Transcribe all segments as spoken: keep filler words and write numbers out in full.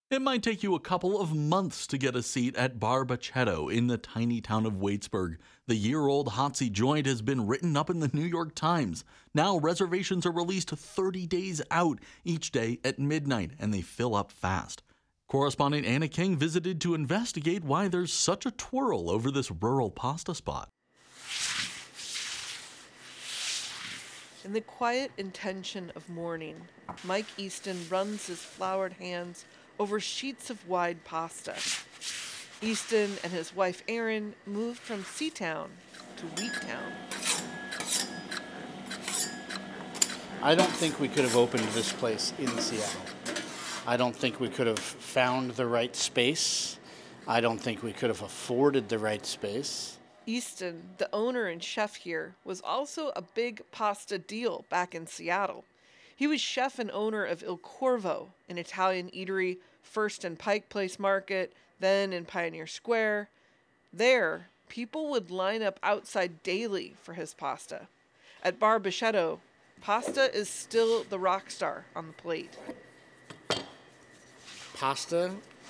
It might take you a couple of months to get a seat at Bar Bachetto in the tiny town of Waitsburg. The year-old Hotsy joint has been written up in the New York Times. Now reservations are released thirty days out, each day at midnight, and they fill up fast. Correspondent Anna King visited to investigate why there's such a twirl over this rural pasta spot. In the quiet intention of morning, Mike Easton runs his floured hands over sheets of wide pasta. Easton and his wife Erin moved from Seatown to Wheattown. I don't think we could have opened this place in Seattle. I don't think we could have found the right space. I don't think we could have afforded the right space. Easton, the owner and chef here, was also a big pasta deal back in Seattle. He was chef and owner of Il Corvo, an Italian eatery, first in Pike Place Market, then in Pioneer Square. There, people would line up outside daily for his pasta. At Bar Bachetto, pasta is still the rock star on the plate. Pasta,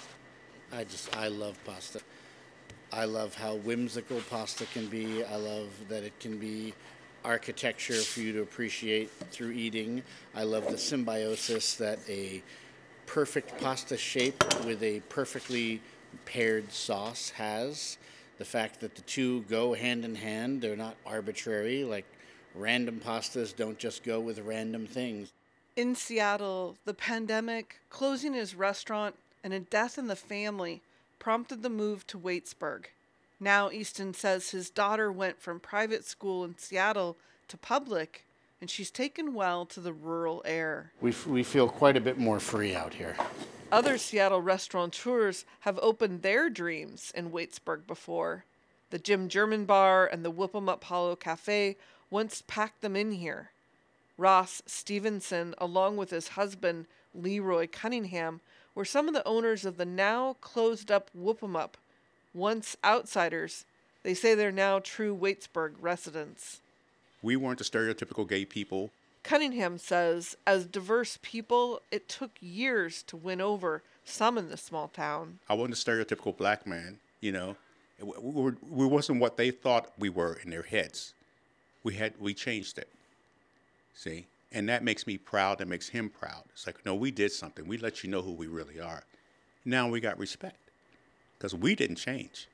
I just, I love pasta. I love how whimsical pasta can be. I love that it can be architecture for you to appreciate through eating. I love the symbiosis that a perfect pasta shape with a perfectly paired sauce has. The fact that the two go hand in hand, they're not arbitrary, like random pastas don't just go with random things. In Seattle, the pandemic, closing his restaurant, and a death in the family prompted the move to Waitsburg. Now Easton says his daughter went from private school in Seattle to public, and she's taken well to the rural air. We, f- we feel quite a bit more free out here. Other Seattle restaurateurs have opened their dreams in Waitsburg before. The Jim German Bar and the Whoop 'em Up Hollow Cafe once packed them in here. Ross Stevenson, along with his husband, Leroy Cunningham, were some of the owners of the now closed-up Whoop 'em Up. Once outsiders, they say they're now true Waitsburg residents. We weren't the stereotypical gay people. Cunningham says, as diverse people, it took years to win over some in the small town. I wasn't a stereotypical black man, you know. We, were, we wasn't what they thought we were in their heads. We had we changed it, see? And that makes me proud, that makes him proud. It's like, no, we did something. We let you know who we really are. Now we got respect because we didn't change.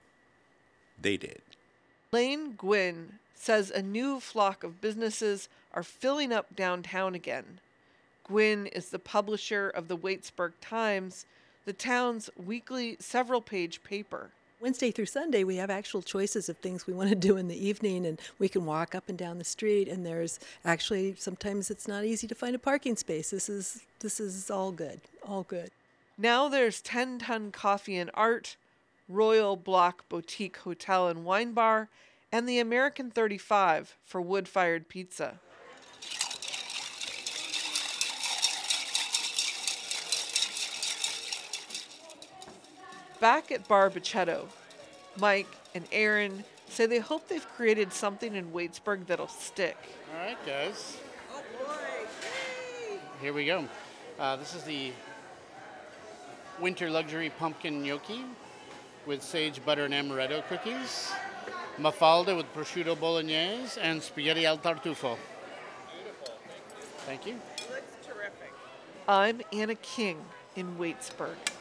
They did. Lane Gwynn says a new flock of businesses are filling up downtown again. Gwynn is the publisher of the Waitsburg Times, the town's weekly several-page paper. Wednesday through Sunday, we have actual choices of things we want to do in the evening, and we can walk up and down the street, and there's actually, sometimes it's not easy to find a parking space. This is this is all good, all good. Now there's ten ton Coffee and Art, Royal Block Boutique Hotel and Wine Bar, and the American thirty-five for wood-fired pizza. Back at Bar Bachetto, Mike and Erin say they hope they've created something in Waitsburg that'll stick. All right, guys. Oh, boy. Yay. Here we go. Uh, this is the winter luxury pumpkin gnocchi with sage butter and amaretto cookies, mafalda with prosciutto bolognese, and spaghetti al tartufo. Beautiful. Thank you. I'm Anna King in Waitsburg.